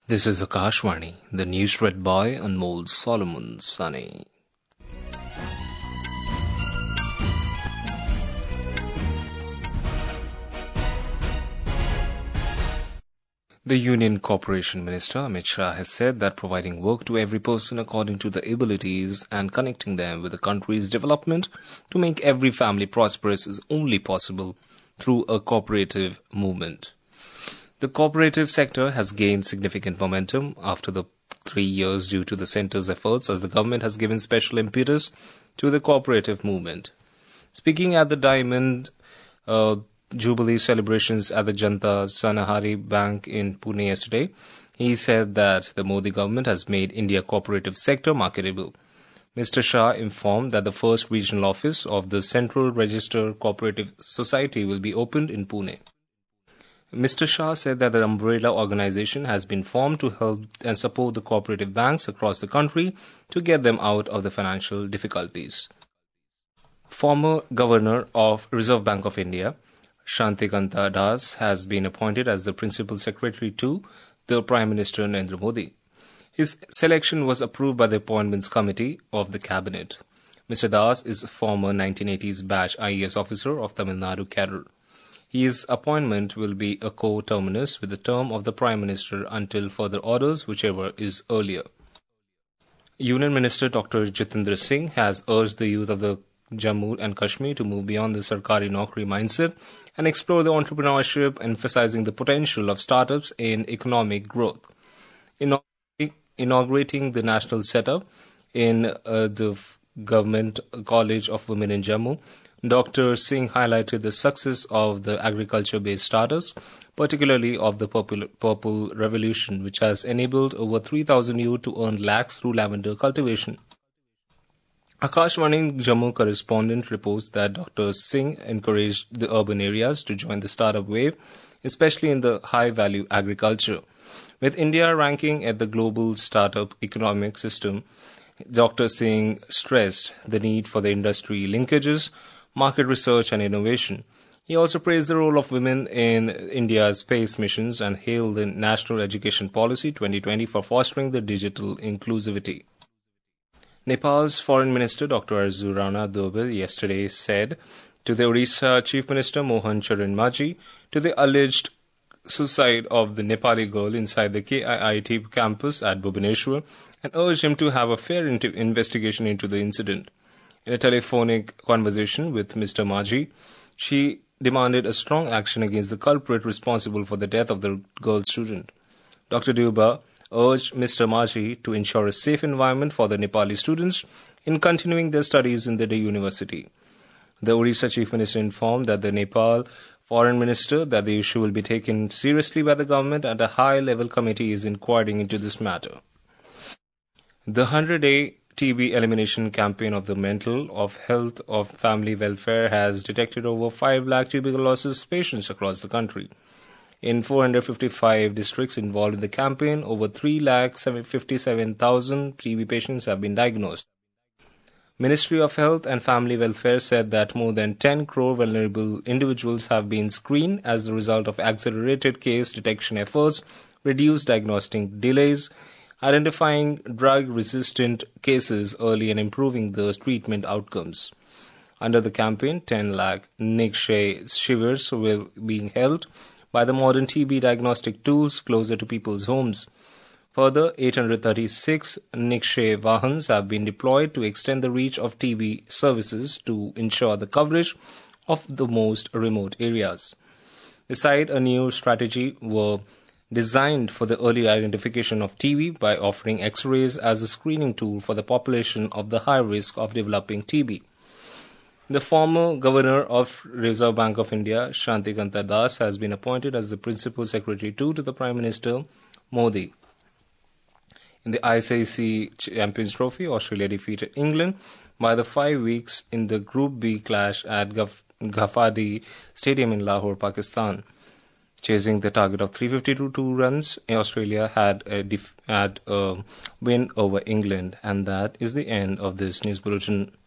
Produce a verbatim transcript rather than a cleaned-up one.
This is Akashvani, the news read by Anmol Solomon Sani. The Union Corporation Minister Amit Shah has said that providing work to every person according to their abilities and connecting them with the country's development to make every family prosperous is only possible through a cooperative movement. The cooperative sector has gained significant momentum after the three years due to the centre's efforts as the government has given special impetus to the cooperative movement. Speaking at the Diamond uh, Jubilee celebrations at the Janta Sanahari Bank in Pune yesterday, he said that the Modi government has made India cooperative sector marketable. Mister Shah informed that the first regional office of the Central Register Cooperative Society will be opened in Pune. Mister Shah said that the umbrella organization has been formed to help and support the cooperative banks across the country to get them out of the financial difficulties. Former Governor of Reserve Bank of India, Shantikanta Das, has been appointed as the Principal Secretary to the Prime Minister Narendra Modi. His selection was approved by the Appointments Committee of the Cabinet. Mister Das is a former nineteen eighties batch I A S officer of Tamil Nadu cadre. His appointment will be a co-terminus with the term of the Prime Minister until further orders, whichever is earlier. Union Minister Doctor Jitendra Singh has urged the youth of the Jammu and Kashmir to move beyond the Sarkari Naukri mindset and explore the entrepreneurship, emphasizing the potential of startups in economic growth. Inaugurating the national setup in uh, the Government College of Women in Jammu, Doctor Singh highlighted the success of the agriculture-based startups, particularly of the Purple, Purple Revolution, which has enabled over three thousand youth to earn lakhs through lavender cultivation. Akashvani Jammu correspondent reports that Doctor Singh encouraged the urban areas to join the startup wave, especially in the high-value agriculture. With India ranking at the global startup economic system, Doctor Singh stressed the need for the industry linkages, market research and innovation. He also praised the role of women in India's space missions and hailed the National Education Policy twenty twenty for fostering the digital inclusivity. Nepal's Foreign Minister Doctor Arzu Rana Dobel yesterday said to the Odisha Chief Minister Mohan Charan Maji to the alleged suicide of the Nepali girl inside the K I I T campus at Bhubaneswar and urged him to have a fair investigation into the incident. In a telephonic conversation with Mister Maji, she demanded a strong action against the culprit responsible for the death of the girl student. Doctor Deuba urged Mister Maji to ensure a safe environment for the Nepali students in continuing their studies in the university. The Odisha Chief Minister informed that the Nepal Foreign Minister that the issue will be taken seriously by the government and a high-level committee is inquiring into this matter. The one hundred-day T B elimination campaign of the Mental of Health of Family Welfare has detected over five lakh tuberculosis patients across the country. In four hundred fifty-five districts involved in the campaign, over three lakh fifty-seven thousand T B patients have been diagnosed. Ministry of Health and Family Welfare said that more than ten crore vulnerable individuals have been screened as a result of accelerated case detection efforts, reduced diagnostic delays, identifying drug-resistant cases early and improving the treatment outcomes. Under the campaign, ten lakh Nikshay Shivers will be held by the modern T B diagnostic tools closer to people's homes. Further, eight hundred thirty-six Nikshay Vahans have been deployed to extend the reach of T B services to ensure the coverage of the most remote areas. Besides, a new strategy were designed for the early identification of T B by offering X-rays as a screening tool for the population of the high risk of developing T B. The former Governor of Reserve Bank of India, Shantikanta Das, has been appointed as the Principal Secretary to the Prime Minister Modi. In the I C C Champions Trophy, Australia defeated England by the five weeks in the Group B clash at Ghaffadi Stadium in Lahore, Pakistan. Chasing the target of three hundred fifty-two runs, Australia had a, def- had a win over England. And that is the end of this news bulletin.